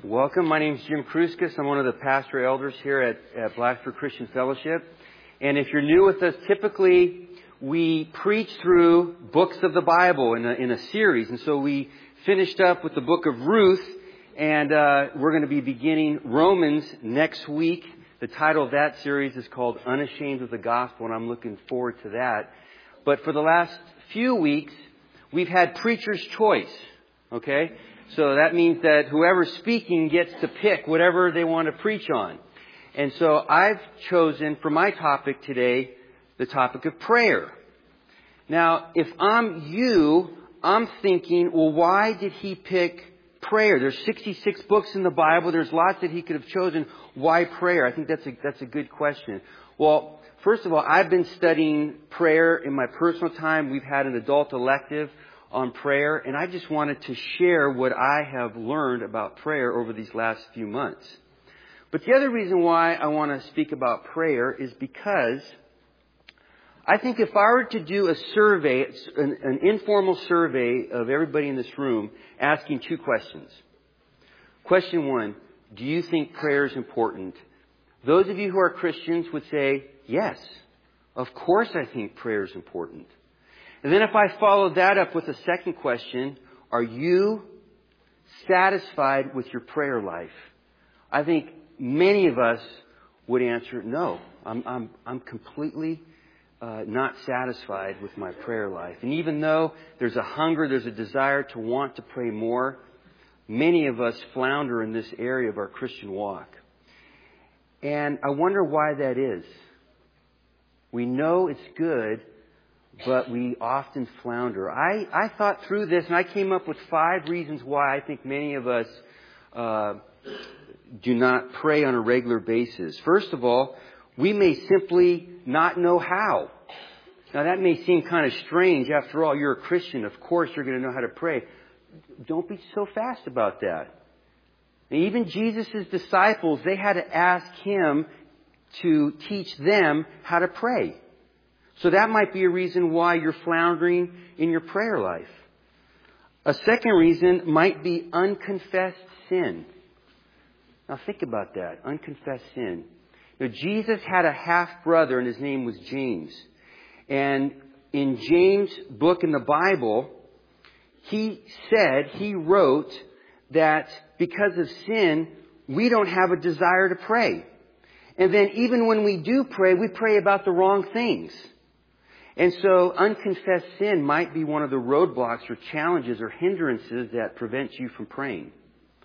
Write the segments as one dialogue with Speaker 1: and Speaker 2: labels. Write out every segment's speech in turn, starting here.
Speaker 1: Welcome. My name is Jim Kruskus. I'm one of the pastor elders here at Blacksburg Christian Fellowship. And if you're new with us, typically we preach through books of the Bible in a series. And so we finished up with the book of Ruth, and we're going to be beginning Romans next week. The title of that series is called Unashamed of the Gospel, and I'm looking forward to that. But for the last few weeks, we've had preacher's choice. Okay? So that means that whoever's speaking gets to pick whatever they want to preach on. And so I've chosen for my topic today the topic of prayer. Now, if I'm you, I'm thinking, well, why did he pick prayer? There's 66 books in the Bible. There's lots that he could have chosen. Why prayer? I think that's a good question. Well, first of all, I've been studying prayer in my personal time. We've had an adult elective on prayer, and I just wanted to share what I have learned about prayer over these last few months. But the other reason why I want to speak about prayer is because I think if I were to do a survey, an informal survey of everybody in this room, asking two questions. Question one, do you think prayer is important? Those of you who are Christians would say, yes, of course I think prayer is important. And then if I followed that up with a second question, are you satisfied with your prayer life? I think many of us would answer, no, I'm completely not satisfied with my prayer life. And even though there's a hunger, there's a desire to want to pray more, many of us flounder in this area of our Christian walk. And I wonder why that is. We know it's good, but we often flounder. I thought through this, and I came up with 5 reasons why I think many of us do not pray on a regular basis. First of all, we may simply not know how. Now, that may seem kind of strange. After all, you're a Christian. Of course, you're going to know how to pray. Don't be so fast about that. And even Jesus' disciples, they had to ask Him to teach them how to pray. So that might be a reason why you're floundering in your prayer life. A second reason might be unconfessed sin. Now think about that, unconfessed sin. Now, Jesus had a half-brother, and his name was James. And in James' book in the Bible, he wrote that because of sin, we don't have a desire to pray. And then even when we do pray, we pray about the wrong things. And so unconfessed sin might be one of the roadblocks or challenges or hindrances that prevents you from praying.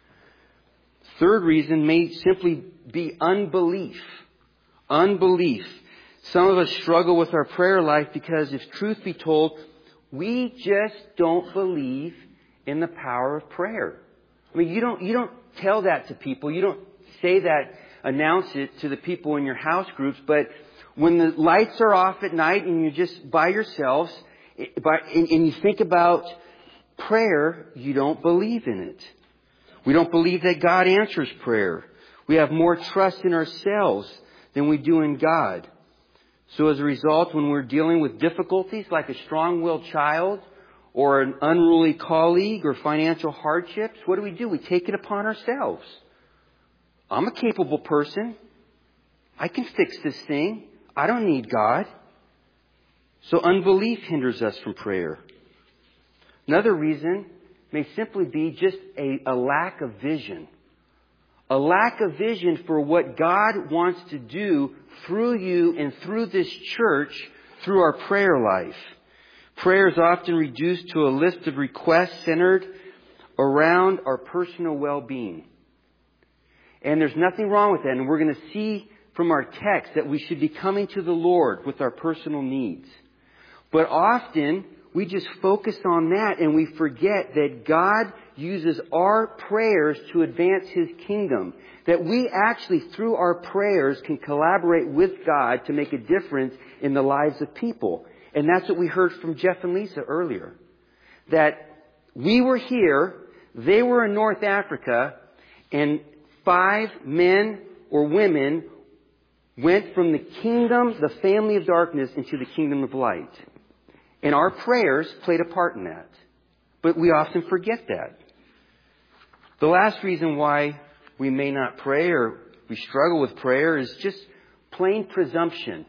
Speaker 1: Third reason may simply be unbelief. Unbelief. Some of us struggle with our prayer life because, if truth be told, we just don't believe in the power of prayer. I mean, you don't tell that to people. You don't say that, announce it to the people in your house groups, but when the lights are off at night and you're just by yourselves and you think about prayer, you don't believe in it. We don't believe that God answers prayer. We have more trust in ourselves than we do in God. So as a result, when we're dealing with difficulties like a strong-willed child or an unruly colleague or financial hardships, what do? We take it upon ourselves. I'm a capable person. I can fix this thing. I don't need God. So unbelief hinders us from prayer. Another reason may simply be just a lack of vision. A lack of vision for what God wants to do through you and through this church through our prayer life. Prayer is often reduced to a list of requests centered around our personal well-being. And there's nothing wrong with that. And we're going to see from our text that we should be coming to the Lord with our personal needs. But often we just focus on that and we forget that God uses our prayers to advance His kingdom. That we actually, through our prayers, can collaborate with God to make a difference in the lives of people. And that's what we heard from Jeff and Lisa earlier. That we were here, they were in North Africa, and 5 men or women went from the kingdom, the family of darkness, into the kingdom of light. And our prayers played a part in that. But we often forget that. The last reason why we may not pray or we struggle with prayer is just plain presumption.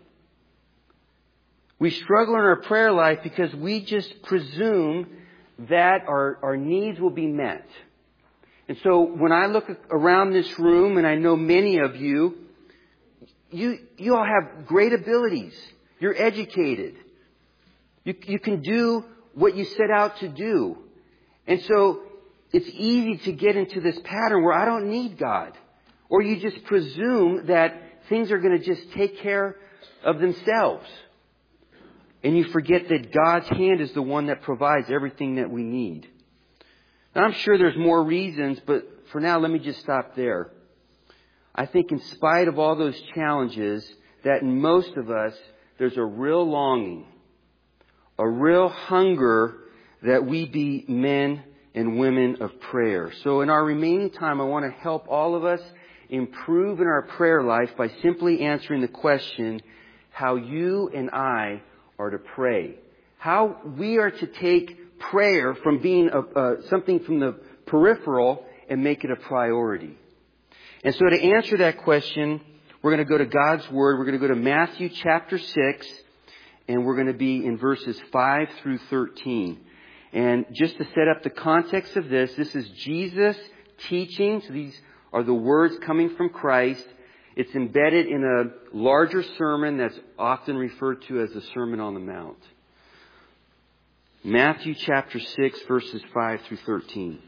Speaker 1: We struggle in our prayer life because we just presume that our needs will be met. And so when I look around this room, and I know many of you all have great abilities. You're educated. You can do what you set out to do. And so it's easy to get into this pattern where I don't need God. Or you just presume that things are going to just take care of themselves. And you forget that God's hand is the one that provides everything that we need. Now, I'm sure there's more reasons, but for now, let me just stop there. I think in spite of all those challenges, that in most of us, there's a real longing, a real hunger that we be men and women of prayer. So in our remaining time, I want to help all of us improve in our prayer life by simply answering the question, how you and I are to pray. How we are to take prayer from being something from the peripheral and make it a priority. And so to answer that question, we're going to go to God's Word. We're going to go to Matthew chapter 6, and we're going to be in verses 5 through 13. And just to set up the context of this is Jesus teaching. So these are the words coming from Christ. It's embedded in a larger sermon that's often referred to as the Sermon on the Mount. Matthew chapter 6, verses 5 through 13.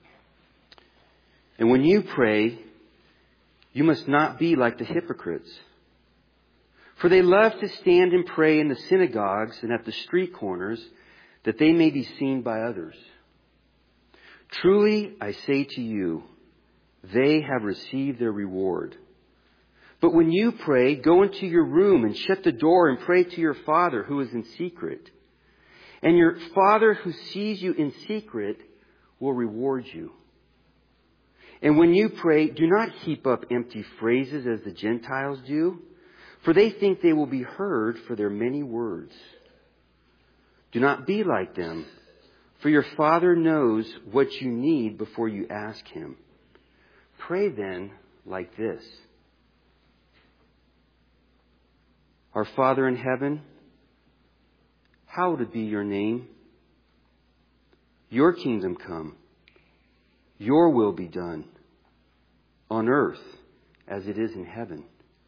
Speaker 1: And when you pray, you must not be like the hypocrites. For they love to stand and pray in the synagogues and at the street corners, that they may be seen by others. Truly, I say to you, they have received their reward. But when you pray, go into your room and shut the door and pray to your Father who is in secret. And your Father who sees you in secret will reward you. And when you pray, do not heap up empty phrases as the Gentiles do, for they think they will be heard for their many words. Do not be like them, for your Father knows what you need before you ask Him. Pray then like this. Our Father in heaven, hallowed be your name. Your kingdom come. Your will be done on earth as it is in heaven.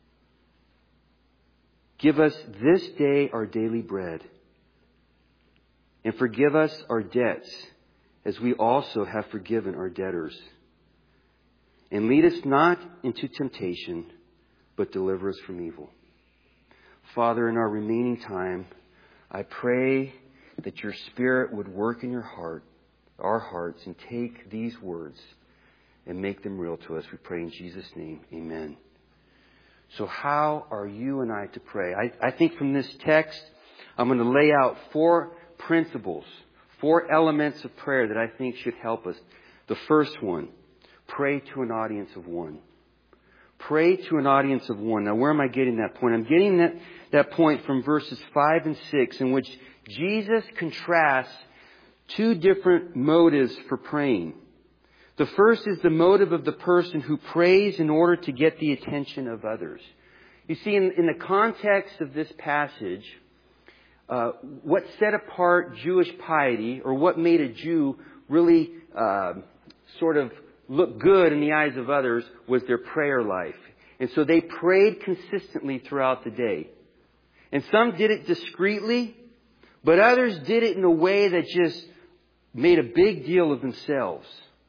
Speaker 1: Give us this day our daily bread, and forgive us our debts as we also have forgiven our debtors. And lead us not into temptation, but deliver us from evil. Father, in our remaining time, I pray that your Spirit would work in our hearts, and take these words and make them real to us. We pray in Jesus' name. Amen. So how are you and I to pray? I think from this text, I'm going to lay out 4 principles, 4 elements of prayer that I think should help us. The first one, pray to an audience of one. Pray to an audience of one. Now, where am I getting that point? I'm getting that point from verses 5 and 6, in which Jesus contrasts 2 different motives for praying. The first is the motive of the person who prays in order to get the attention of others. You see, in the context of this passage, what set apart Jewish piety, or what made a Jew really sort of look good in the eyes of others, was their prayer life. And so they prayed consistently throughout the day. And some did it discreetly, but others did it in a way that just made a big deal of themselves.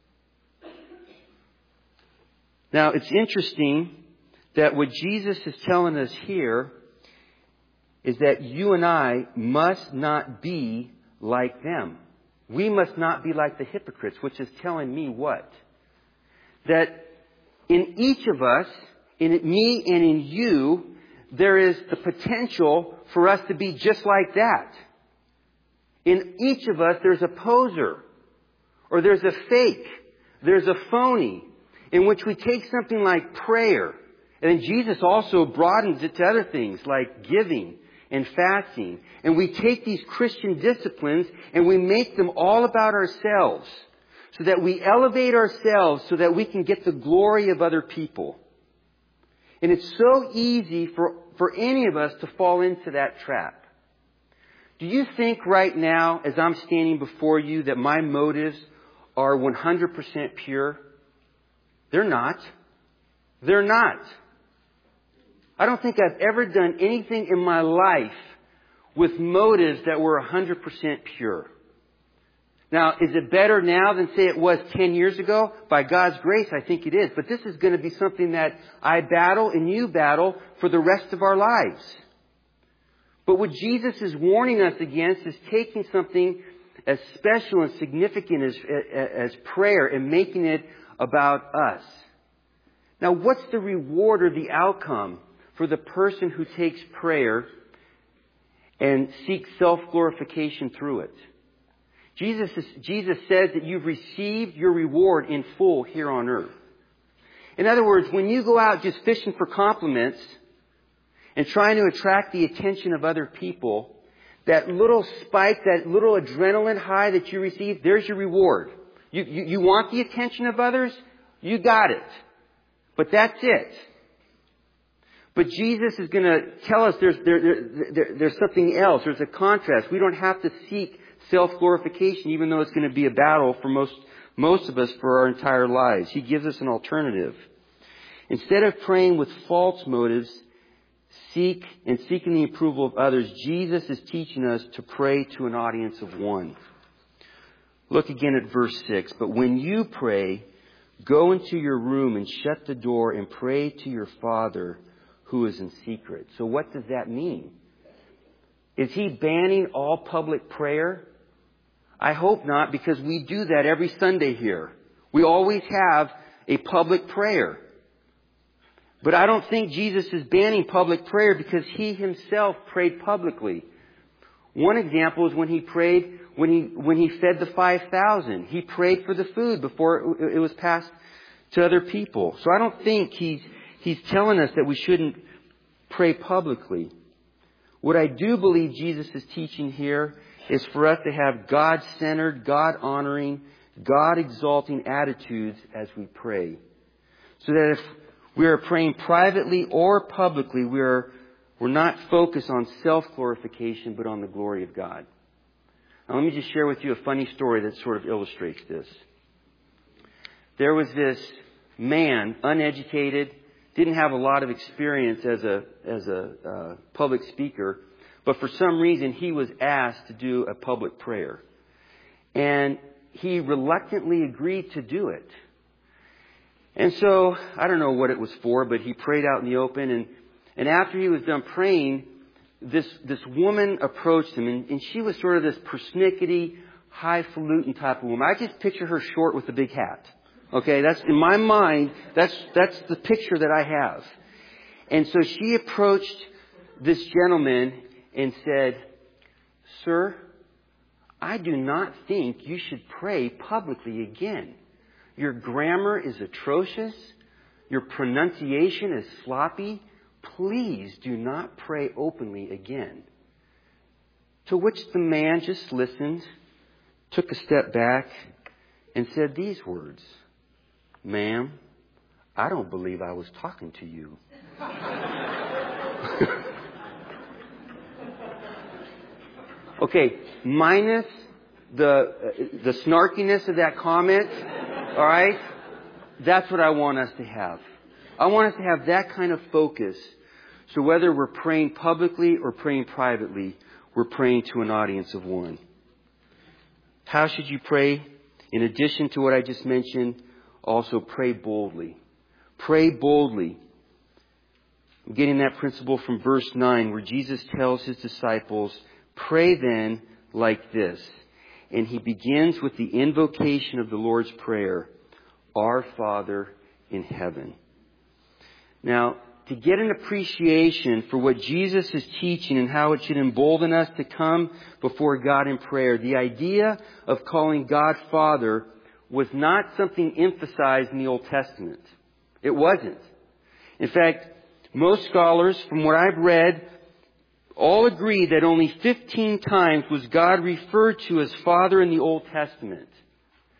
Speaker 1: Now, it's interesting that what Jesus is telling us here is that you and I must not be like them. We must not be like the hypocrites, which is telling me what? That in each of us, in me and in you, there is the potential for us to be just like that. In each of us, there's a poser, or there's a fake, there's a phony, in which we take something like prayer, and then Jesus also broadens it to other things like giving and fasting. And we take these Christian disciplines and we make them all about ourselves. so that we elevate ourselves so that we can get the glory of other people. And it's so easy for any of us to fall into that trap. Do you think right now, as I'm standing before you, that my motives are 100% pure? They're not. They're not. I don't think I've ever done anything in my life with motives that were 100% pure. Now, is it better now than, say, it was 10 years ago? By God's grace, I think it is. But this is going to be something that I battle and you battle for the rest of our lives. But what Jesus is warning us against is taking something as special and significant as prayer and making it about us. Now, what's the reward or the outcome for the person who takes prayer and seeks self-glorification through it? Jesus says that you've received your reward in full here on earth. In other words, when you go out just fishing for compliments and trying to attract the attention of other people, that little spike, that little adrenaline high that you receive, there's your reward. You want the attention of others? You got it. But that's it. But Jesus is going to tell us there's something else. There's a contrast. We don't have to seek self-glorification, even though it's going to be a battle for most of us for our entire lives. He gives us an alternative. Instead of praying with false motives, seeking the approval of others, Jesus is teaching us to pray to an audience of one. Look again at verse 6. But when you pray, go into your room and shut the door and pray to your Father who is in secret. So what does that mean? Is he banning all public prayer? I hope not, because we do that every Sunday here. We always have a public prayer. But I don't think Jesus is banning public prayer because he himself prayed publicly. One example is when he prayed when he fed the 5,000. He prayed for the food before it was passed to other people. So I don't think he's telling us that we shouldn't pray publicly. What I do believe Jesus is teaching here is for us to have God-centered, God-honoring, God-exalting attitudes as we pray. So that if we are praying privately or publicly, we're not focused on self-glorification, but on the glory of God. Now, let me just share with you a funny story that sort of illustrates this. There was this man, uneducated, didn't have a lot of experience as a public speaker, but for some reason he was asked to do a public prayer. And he reluctantly agreed to do it. And so, I don't know what it was for, but he prayed out in the open. And after he was done praying, this woman approached him. And she was sort of this persnickety, highfalutin type of woman. I just picture her short with a big hat. Okay, that's in my mind, that's the picture that I have. And so she approached this gentleman and said, "Sir, I do not think you should pray publicly again. Your grammar is atrocious. Your pronunciation is sloppy. Please do not pray openly again." To which the man just listened, took a step back, and said these words, "Ma'am, I don't believe I was talking to you." Okay, minus the snarkiness of that comment, all right? That's what I want us to have. I want us to have that kind of focus. So whether we're praying publicly or praying privately, we're praying to an audience of one. How should you pray? In addition to what I just mentioned, also pray boldly. Pray boldly. I'm getting that principle from verse 9 where Jesus tells his disciples, "Pray then like this." And he begins with the invocation of the Lord's Prayer, "Our Father in heaven." Now, to get an appreciation for what Jesus is teaching and how it should embolden us to come before God in prayer, the idea of calling God Father was not something emphasized in the Old Testament. It wasn't. In fact, most scholars, from what I've read, all agree that only 15 times was God referred to as Father in the Old Testament.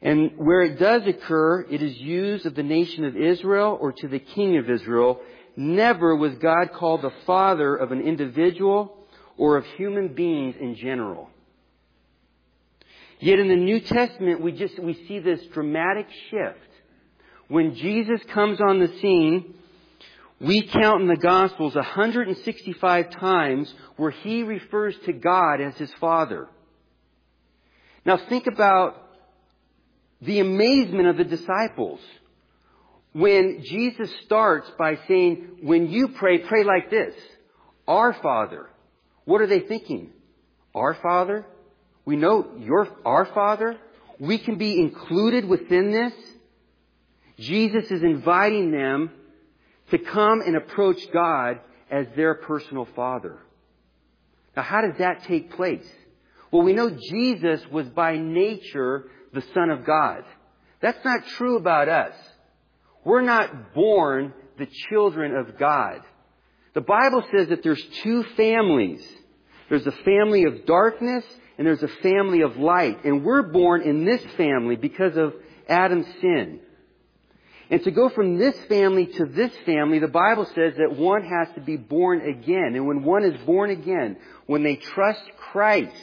Speaker 1: And where it does occur, it is used of the nation of Israel or to the king of Israel. Never was God called the father of an individual or of human beings in general. Yet in the New Testament, we see this dramatic shift. When Jesus comes on the scene, we count in the Gospels 165 times where He refers to God as His Father. Now think about the amazement of the disciples. When Jesus starts by saying, when you pray, pray like this. Our Father. What are they thinking? Our Father? We know our Father. We can be included within this. Jesus is inviting them to come and approach God as their personal Father. Now, how does that take place? Well, we know Jesus was by nature the Son of God. That's not true about us. We're not born the children of God. The Bible says that there's two families. There's a family of darkness and there's a family of light. And we're born in this family because of Adam's sin. And to go from this family to this family, the Bible says that one has to be born again. And when one is born again, when they trust Christ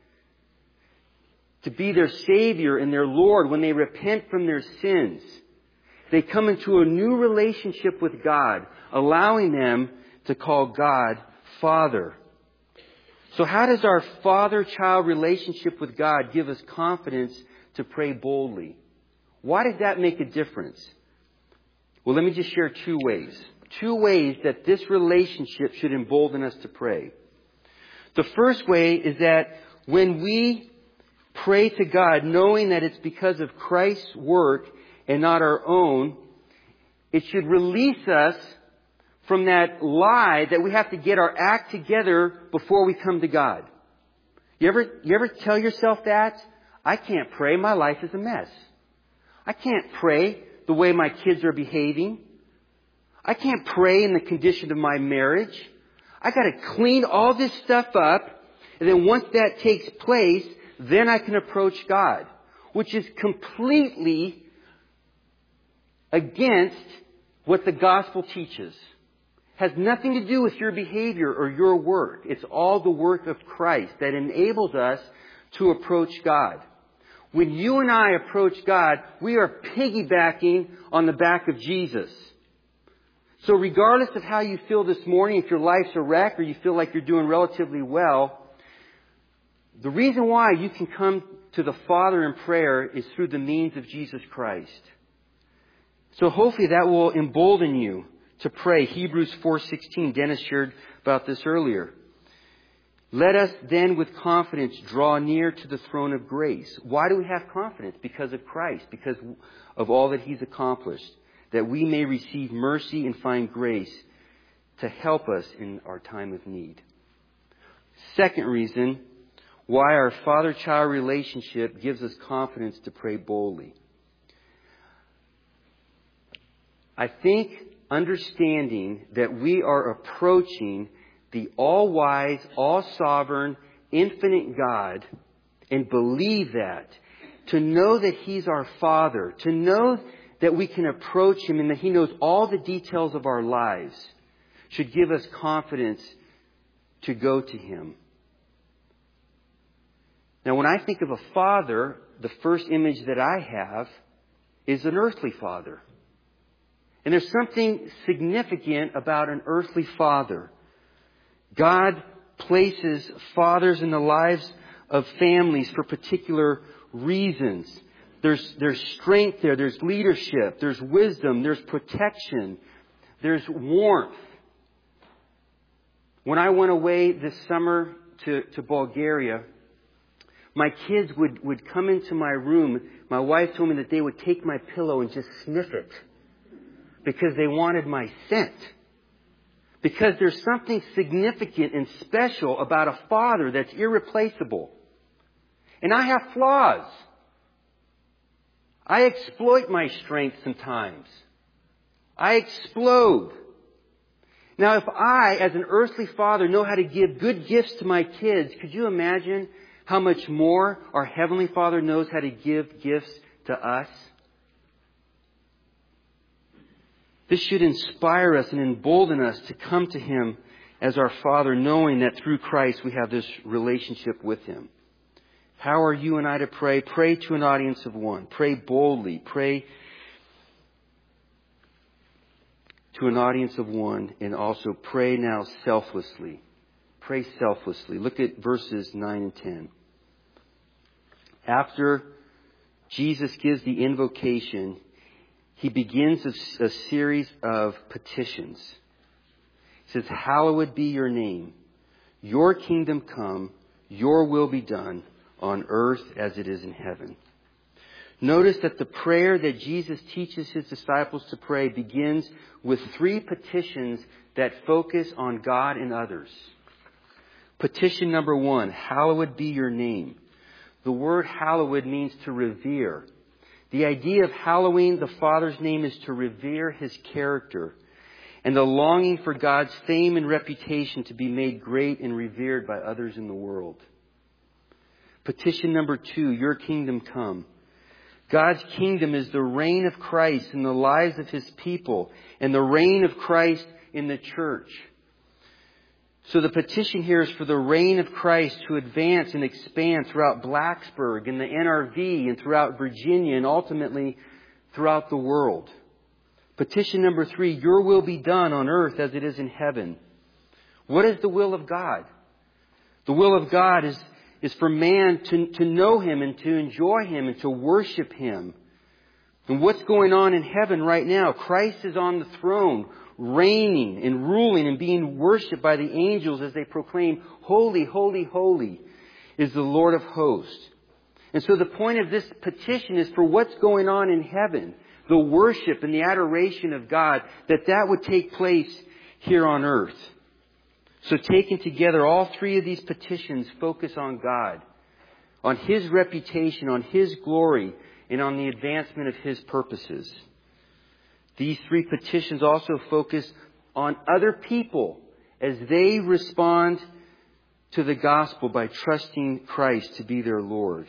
Speaker 1: to be their Savior and their Lord, when they repent from their sins, they come into a new relationship with God, allowing them to call God Father. So how does our father-child relationship with God give us confidence to pray boldly? Why does that make a difference? Well, let me just share two ways. Two ways that this relationship should embolden us to pray. The first way is that when we pray to God, knowing that it's because of Christ's work and not our own, it should release us from that lie that we have to get our act together before we come to God. You ever tell yourself that? I can't pray. My life is a mess. I can't pray the way my kids are behaving. I can't pray in the condition of my marriage. I got to clean all this stuff up. And then once that takes place, then I can approach God, which is completely against what the gospel teaches. Has nothing to do with your behavior or your work. It's all the work of Christ that enables us to approach God. When you and I approach God, we are piggybacking on the back of Jesus. So regardless of how you feel this morning, if your life's a wreck or you feel like you're doing relatively well, the reason why you can come to the Father in prayer is through the means of Jesus Christ. So hopefully that will embolden you to pray. Hebrews 4:16. Dennis shared about this earlier. Let us then with confidence draw near to the throne of grace. Why do we have confidence? Because of Christ. Because of all that He's accomplished. That we may receive mercy and find grace to help us in our time of need. Second reason why our father-child relationship gives us confidence to pray boldly. I think understanding that we are approaching the all-wise, all-sovereign, infinite God and believe that, to know that He's our Father, to know that we can approach Him and that He knows all the details of our lives, should give us confidence to go to Him. Now, when I think of a father, the first image that I have is an earthly father. And there's something significant about an earthly father. God places fathers in the lives of families for particular reasons. There's strength there. There's leadership. There's wisdom. There's protection. There's warmth. When I went away this summer to Bulgaria, my kids would come into my room. My wife told me that they would take my pillow and just sniff it because they wanted my scent. Because there's something significant and special about a father that's irreplaceable. And I have flaws. I exploit my strength sometimes. I explode. Now, if I, as an earthly father, know how to give good gifts to my kids, could you imagine how much more our Heavenly Father knows how to give gifts to us. This should inspire us and embolden us to come to Him as our Father, knowing that through Christ we have this relationship with Him. How are you and I to pray? Pray to an audience of one. Pray boldly. Pray to an audience of one, and also pray now selflessly. Pray selflessly. Look at verses 9 and 10. After Jesus gives the invocation, He begins a series of petitions. He says, "Hallowed be your name. Your kingdom come. Your will be done on earth as it is in heaven." Notice that the prayer that Jesus teaches His disciples to pray begins with 3 petitions that focus on God and others. Petition number 1, hallowed be your name. The word hallowed means to revere. The idea of hallowing the Father's name is to revere His character, and the longing for God's fame and reputation to be made great and revered by others in the world. Petition number 2, your kingdom come. God's kingdom is the reign of Christ in the lives of His people and the reign of Christ in the church. So the petition here is for the reign of Christ to advance and expand throughout Blacksburg and the NRV and throughout Virginia and ultimately throughout the world. Petition number 3, your will be done on earth as it is in heaven. What is the will of God? The will of God is for man to know Him and to enjoy Him and to worship Him. And what's going on in heaven right now? Christ is on the throne, reigning and ruling and being worshipped by the angels as they proclaim, "Holy, holy, holy is the Lord of hosts." And so the point of this petition is for what's going on in heaven, the worship and the adoration of God, that would take place here on earth. So taken together, all 3 of these petitions focus on God, on His reputation, on His glory, and on the advancement of His purposes. These 3 petitions also focus on other people as they respond to the gospel by trusting Christ to be their Lord.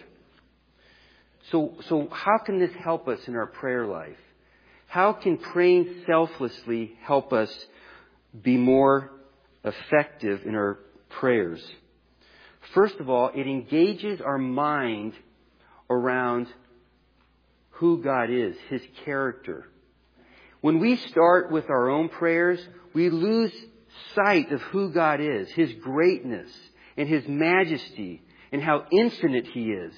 Speaker 1: So how can this help us in our prayer life? How can praying selflessly help us be more effective in our prayers? First of all, it engages our mind around who God is, His character. When we start with our own prayers, we lose sight of who God is, His greatness and His majesty and how infinite He is.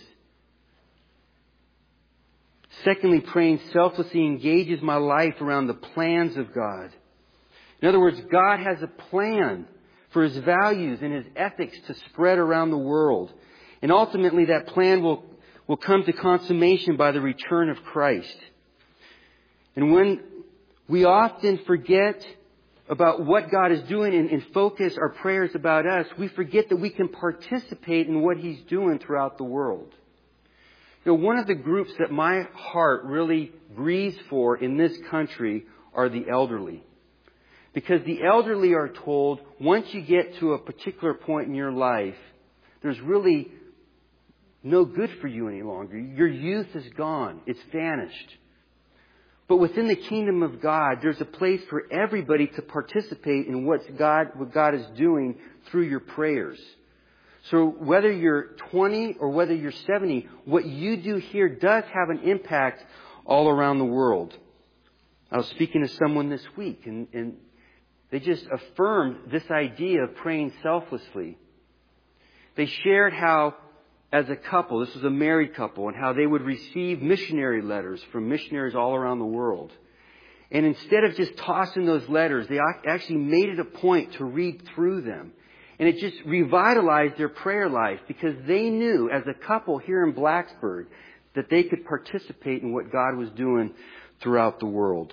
Speaker 1: Secondly, praying selflessly engages my life around the plans of God. In other words, God has a plan for His values and His ethics to spread around the world. And ultimately that plan will come to consummation by the return of Christ. And when we often forget about what God is doing and focus our prayers about us, we forget that we can participate in what He's doing throughout the world. You know, one of the groups that my heart really grieves for in this country are the elderly. Because the elderly are told, once you get to a particular point in your life, there's really no good for you any longer. Your youth is gone. It's vanished. But within the kingdom of God, there's a place for everybody to participate in what God is doing through your prayers. So whether you're 20 or whether you're 70, what you do here does have an impact all around the world. I was speaking to someone this week and they just affirmed this idea of praying selflessly. They shared how, as a couple, this was a married couple, and how they would receive missionary letters from missionaries all around the world. And instead of just tossing those letters, they actually made it a point to read through them. And it just revitalized their prayer life because they knew, as a couple here in Blacksburg, that they could participate in what God was doing throughout the world.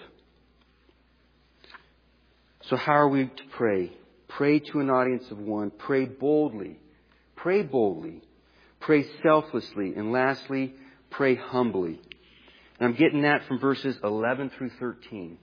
Speaker 1: So how are we to pray? Pray to an audience of one. Pray boldly. Pray boldly. Pray selflessly. And lastly, pray humbly. And I'm getting that from verses 11 through 13.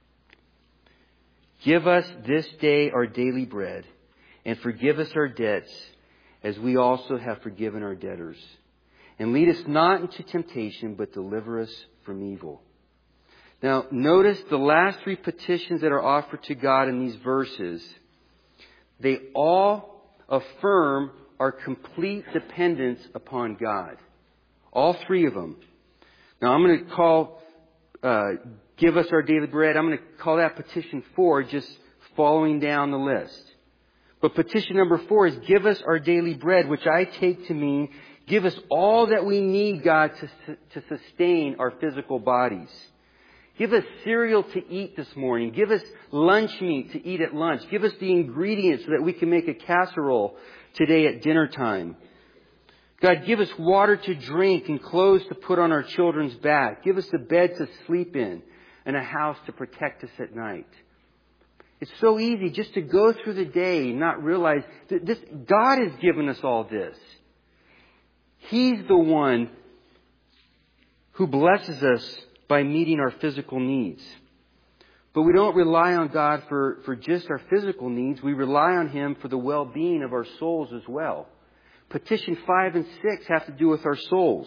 Speaker 1: Give us this day our daily bread, and forgive us our debts as we also have forgiven our debtors. And lead us not into temptation, but deliver us from evil. Now, notice the last three petitions that are offered to God in these verses. They all affirm our complete dependence upon God. All three of them. Now, I'm going to call, give us our daily bread. I'm going to call that petition 4, just following down the list. But petition number 4 is give us our daily bread, which I take to mean give us all that we need, God, to sustain our physical bodies. Give us cereal to eat this morning. Give us lunch meat to eat at lunch. Give us the ingredients so that we can make a casserole today at dinner time. God, give us water to drink and clothes to put on our children's back. Give us a bed to sleep in and a house to protect us at night. It's so easy just to go through the day and not realize that God has given us all this. He's the one who blesses us by meeting our physical needs. But we don't rely on God for just our physical needs. We rely on Him for the well-being of our souls as well. Petition 5 and 6 have to do with our souls.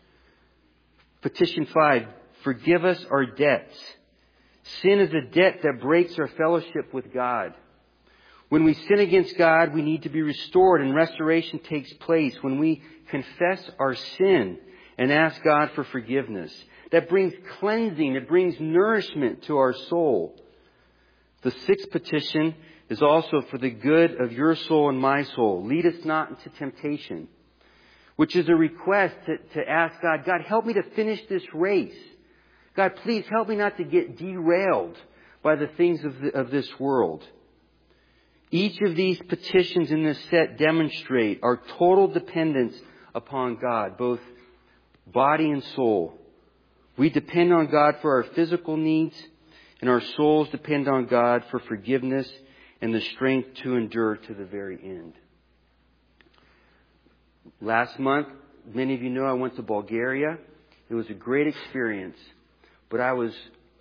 Speaker 1: Petition 5, forgive us our debts. Sin is a debt that breaks our fellowship with God. When we sin against God, we need to be restored, and restoration takes place when we confess our sin and ask God for forgiveness. That brings cleansing. It brings nourishment to our soul. The 6th petition is also for the good of your soul and my soul. Lead us not into temptation, which is a request to ask God, God, help me to finish this race. God, please help me not to get derailed by the things of this world. Each of these petitions in this set demonstrate our total dependence upon God, both body and soul. We depend on God for our physical needs, and our souls depend on God for forgiveness and the strength to endure to the very end. Last month, many of you know I went to Bulgaria. It was a great experience. But I was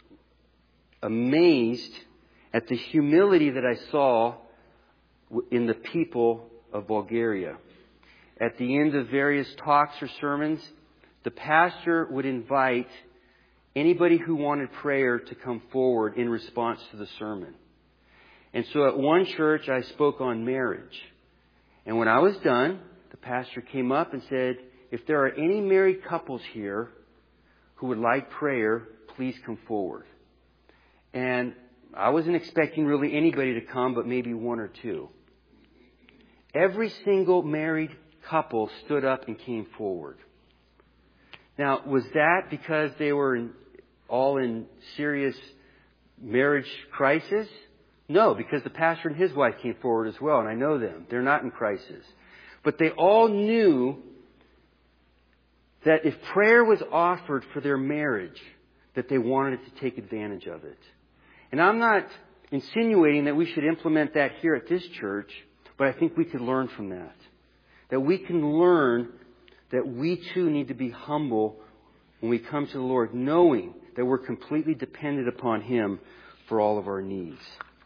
Speaker 1: amazed at the humility that I saw in the people of Bulgaria. At the end of various talks or sermons, the pastor would invite anybody who wanted prayer to come forward in response to the sermon. And so at one church, I spoke on marriage. And when I was done, the pastor came up and said, if there are any married couples here who would like prayer, please come forward. And I wasn't expecting really anybody to come, but maybe one or two. Every single married couple stood up and came forward. Now, was that because they were all in serious marriage crisis? No, because the pastor and his wife came forward as well, and I know them. They're not in crisis. But they all knew that if prayer was offered for their marriage, that they wanted to take advantage of it. And I'm not insinuating that we should implement that here at this church, but I think we could learn from that. That we can learn that we too need to be humble when we come to the Lord, knowing that we're completely dependent upon Him for all of our needs.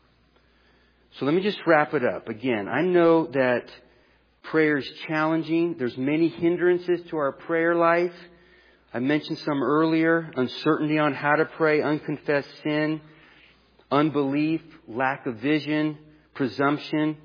Speaker 1: So let me just wrap it up. Again, I know that prayer is challenging. There's many hindrances to our prayer life. I mentioned some earlier. Uncertainty on how to pray, unconfessed sin, unbelief, lack of vision, presumption.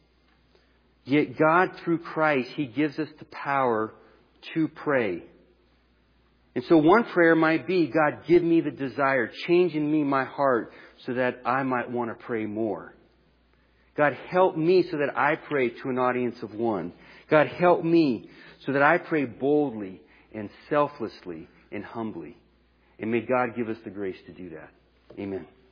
Speaker 1: Yet God, through Christ, He gives us the power to pray. And so one prayer might be, God, give me the desire, change in me my heart so that I might want to pray more. God, help me so that I pray to an audience of one. God, help me so that I pray boldly and selflessly and humbly. And may God give us the grace to do that. Amen.